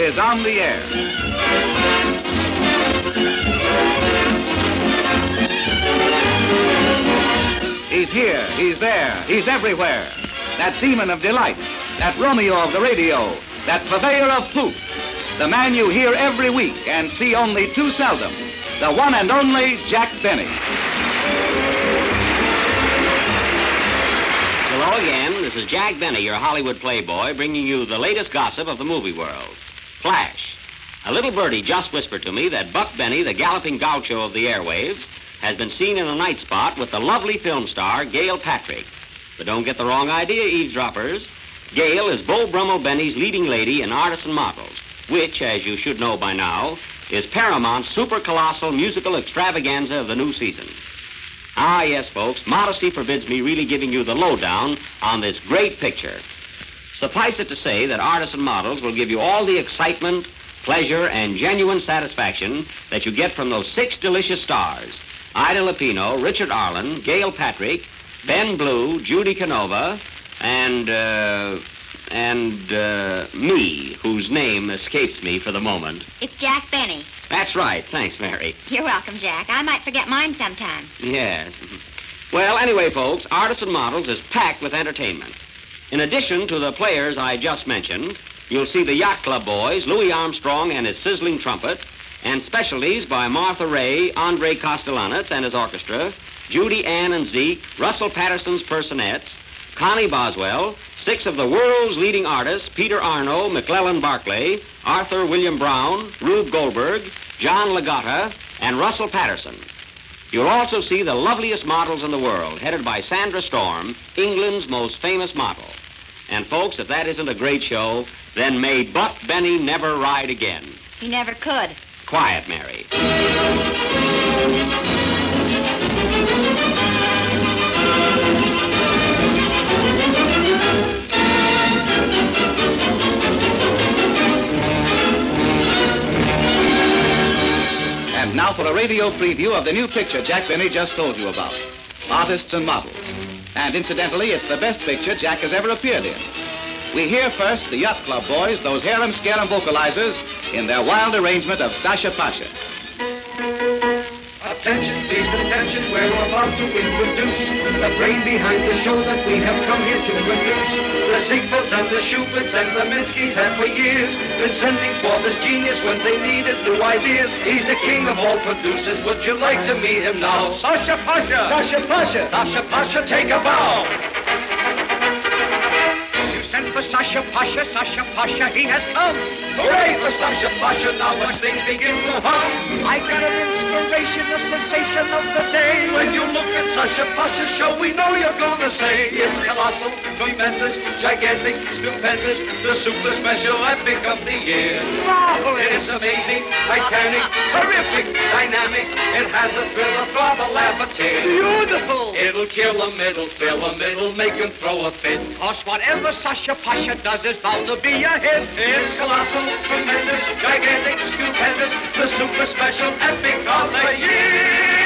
is on the air. He's here, he's there, he's everywhere. That demon of delight, that Romeo of the radio, that purveyor of poop. The man you hear every week and see only too seldom. The one and only Jack Benny. Hello again. This is Jack Benny, your Hollywood playboy, bringing you the latest gossip of the movie world. Flash. A little birdie just whispered to me that Buck Benny, the galloping gaucho of the airwaves, has been seen in a night spot with the lovely film star, Gail Patrick. But don't get the wrong idea, eavesdroppers. Gail is Beau Brummel Benny's leading lady in Artisan Models, which, as you should know by now, is Paramount's super-colossal musical extravaganza of the new season. Ah, yes, folks, modesty forbids me really giving you the lowdown on this great picture. Suffice it to say that Artisan Models will give you all the excitement, pleasure, and genuine satisfaction that you get from those 6 delicious stars: Ida Lupino, Richard Arlen, Gail Patrick, Ben Blue, Judy Canova, and me, whose name escapes me for the moment. It's Jack Benny. That's right. Thanks, Mary. You're welcome, Jack. I might forget mine sometime. Yes. Well, anyway, folks, Artisan Models is packed with entertainment. In addition to the players I just mentioned, you'll see the Yacht Club boys, Louis Armstrong and his sizzling trumpet, and specialties by Martha Ray, Andre Castellanos and his orchestra, Judy Ann and Zeke, Russell Patterson's personettes, Connie Boswell, 6 of the world's leading artists, Peter Arno, McClellan Barclay, Arthur William Brown, Rube Goldberg, John Ligotta, and Russell Patterson. You'll also see the loveliest models in the world, headed by Sandra Storm, England's most famous model. And, folks, if that isn't a great show, then may Buck Benny never ride again. He never could. Quiet, Mary. And now for a radio preview of the new picture Jack Benny just told you about, Artists and Models. And incidentally, it's the best picture Jack has ever appeared in. We hear first the Yacht Club boys, those harem-scarum vocalizers, in their wild arrangement of Sasha Pasha. Attention, please, attention, we're about to introduce the brain behind the show that we have come here to produce. The Ziegfelds and the Schuberts and the Minskys have for years been sending forth this genius when they needed new ideas. He's the king of all producers. Would you like to meet him now? Sasha Pasha! Sasha Pasha! Sasha Pasha, take a bow! Send for Sasha Pasha, he has come. Hooray for Sasha Pasha, now watch things begin to hum. I got an inspiration, a sensation of the day. When you look at Sasha Pasha's show, we know you're gonna say it's colossal, tremendous, gigantic, stupendous, the super special epic of the year. Marvelous! It's amazing, titanic, terrific, dynamic. It has a thrill, a throb, a laugh, a tear. Beautiful! It'll kill him, it'll thrill him, it'll make him throw a fit. Cause whatever Sasha Pasha does is bound to be a hit. It's colossal, tremendous, gigantic, stupendous, the super special epic of the year.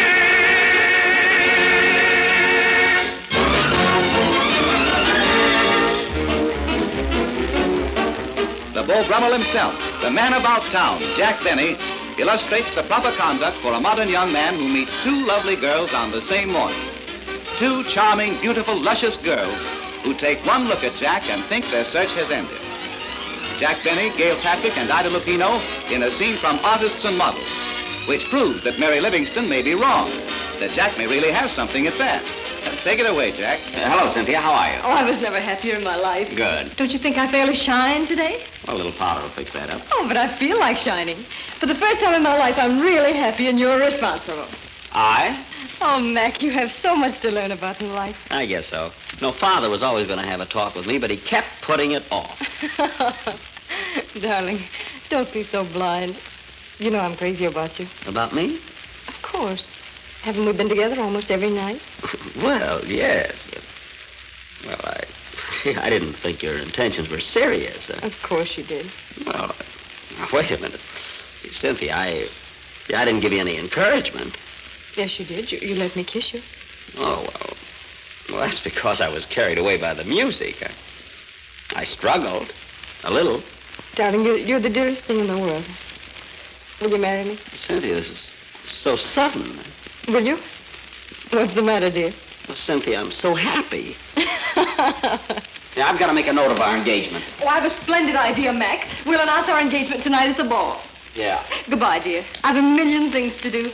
The Beau Brummel himself, the man about town, Jack Benny, illustrates the proper conduct for a modern young man who meets 2 lovely girls on the same morning. 2 charming, beautiful, luscious girls who take one look at Jack and think their search has ended. Jack Benny, Gail Patrick, and Ida Lupino in a scene from Artists and Models, which proves that Mary Livingston may be wrong, that Jack may really have something at that. Take it away, Jack. Hello, Cynthia. How are you? Oh, I was never happier in my life. Good. Don't you think I fairly shine today? Well, a little powder will fix that up. Oh, but I feel like shining. For the first time in my life, I'm really happy and you're responsible. I? Oh, Mac, you have so much to learn about in life. I guess so. No, Father was always going to have a talk with me, but he kept putting it off. Darling, don't be so blind. You know I'm crazy about you. About me? Of course. Haven't we been together almost every night? Well, yes. But, well, I didn't think your intentions were serious. Of course you did. Well, now, wait a minute. Cynthia, I didn't give you any encouragement. Yes, you did. You let me kiss you. Oh, well, that's because I was carried away by the music. I struggled. A little. Darling, you're the dearest thing in the world. Will you marry me? Cynthia, this is so sudden. Will you? What's the matter, dear? Well, Cynthia, I'm so happy. Yeah, I've got to make a note of our engagement. Oh, I have a splendid idea, Mac. We'll announce our engagement tonight at the ball. Yeah. Goodbye, dear. I've a million things to do.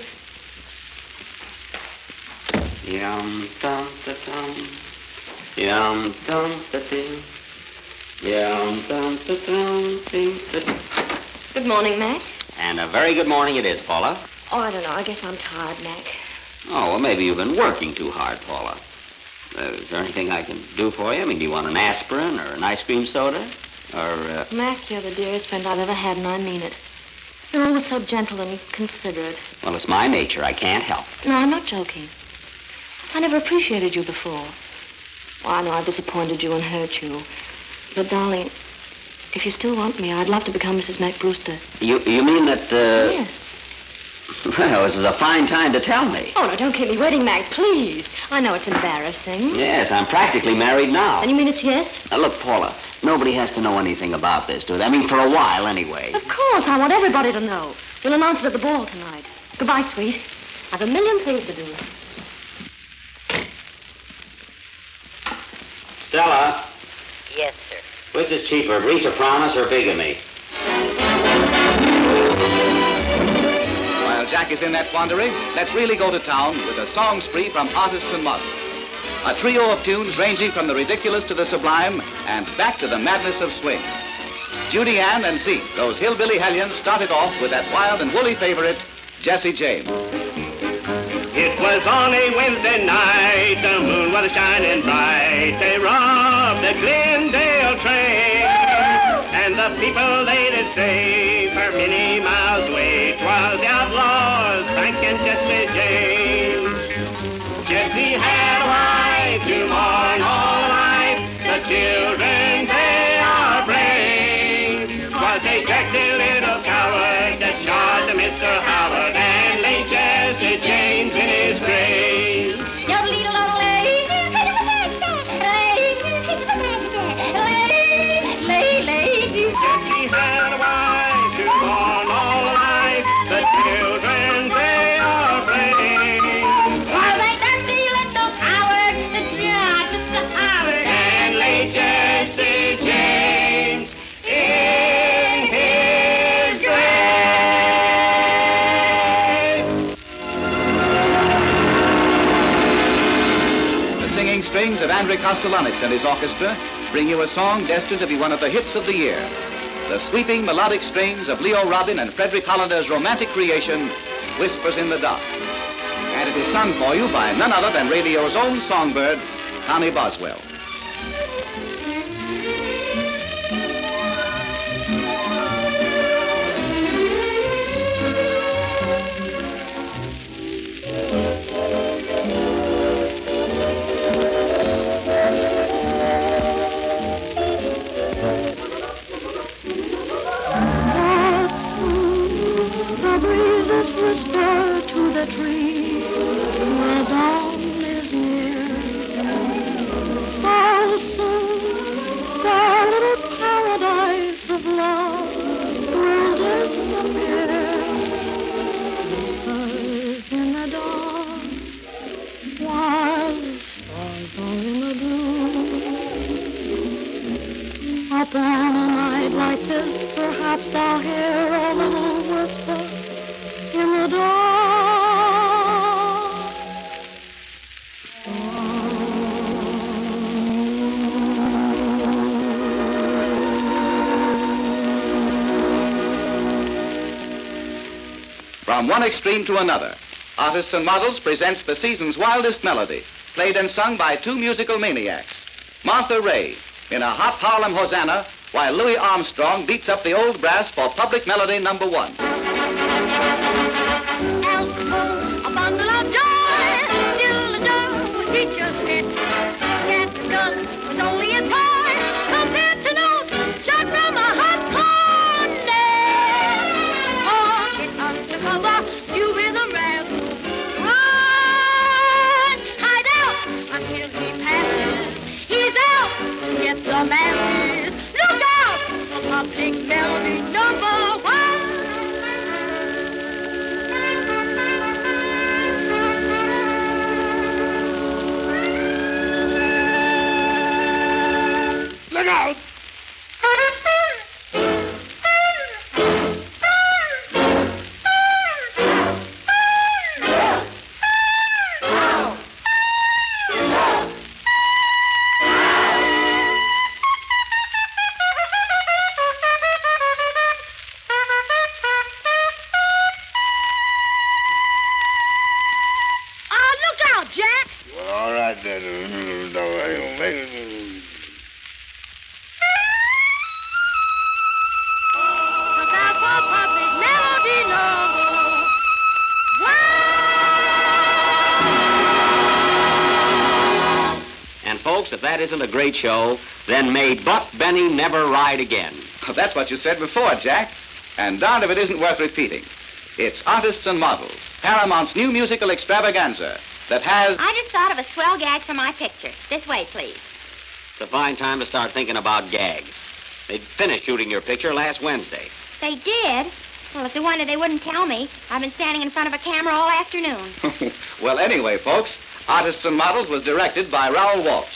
Yum dum da dum. Yum dum da dum. Yum dum da dum ding da. Good morning, Mac. And a very good morning it is, Paula. Oh, I don't know. I guess I'm tired, Mac. Oh, well, maybe you've been working too hard, Paula. Is there anything I can do for you? I mean, do you want an aspirin or an ice cream soda? Or, Mac, you're the dearest friend I've ever had, and I mean it. You're always so gentle and considerate. Well, it's my nature. I can't help it. No, I'm not joking. I never appreciated you before. Oh, I know I've disappointed you and hurt you. But, darling, if you still want me, I'd love to become Mrs. Mac Brewster. You mean that, Yes. Well, this is a fine time to tell me. Oh, no, don't keep me waiting, Mac, please. I know it's embarrassing. Yes, I'm practically married now. And you mean it's yes? Now, look, Paula, nobody has to know anything about this, do they? I mean, for a while, anyway. Of course, I want everybody to know. We'll announce it at the ball tonight. Goodbye, sweet. I've a million things to do. Stella, Yes, sir. which is cheaper, breach of promise or bigamy? While Jack is in that quandary, let's really go to town with a song spree from Artists and Models. A trio of tunes ranging from the ridiculous to the sublime and back to the madness of swing. Judy Ann and Zeke, those hillbilly hellions, started off with that wild and woolly favorite, Jesse James. It was on a Wednesday night, the moon was shining bright. They robbed the Glendale train, and the people they did say for many miles away 'twas the outlaws, Frank and Jesse James. Jesse had a wife to mourn all night, the children they are brave. 'Twas a Jackie little coward that shot Mr. Howard and laid Jesse James in his grave. Jesse had a wife to mourn all night, the children they are brave. And laid Jesse James in his grave. The singing strings of Andrei Kostelanetz and his orchestra bring you a song destined to be one of the hits of the year. The sweeping melodic strains of Leo Robin and Frederick Hollander's romantic creation, Whispers in the Dark. And it is sung for you by none other than radio's own songbird, Connie Boswell. The breezes whisper to the trees, the dawn is near. Oh, soon the little paradise of love will disappear. Whispers in the dark, while the stars are in the blue. Up on a night like this, perhaps I'll hear a little whisper in the dark. From one extreme to another, Artists and Models presents the season's wildest melody, played and sung by two musical maniacs. Martha Ray in a hot Harlem Hosanna, while Louis Armstrong beats up the old brass for public melody number 1. A bundle of joy, still the dough he just hit. Get the gun was only a toy compared to notes shot from a hot cornet. Oh, get undercover, you with a ram. Run, hide out until he passes. He's out, get the masses. Look out, Public Melody number one. Look out! Look out, Jack. Well, all right then. Look out for Public Melody number one. And, folks, if that isn't a great show, then may Buck Benny never ride again. That's what you said before, Jack. And darned if it isn't worth repeating. It's Artists and Models, Paramount's new musical extravaganza that has... I just thought of a swell gag for my picture. This way, please. It's a fine time to start thinking about gags. They finished shooting your picture last Wednesday. They did? Well, if they wanted, they wouldn't tell me. I've been standing in front of a camera all afternoon. Well, anyway, folks, Artists and Models was directed by Raoul Walsh.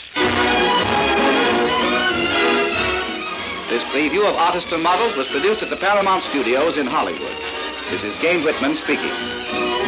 This preview of Artists and Models was produced at the Paramount Studios in Hollywood. This is Gane Whitman speaking.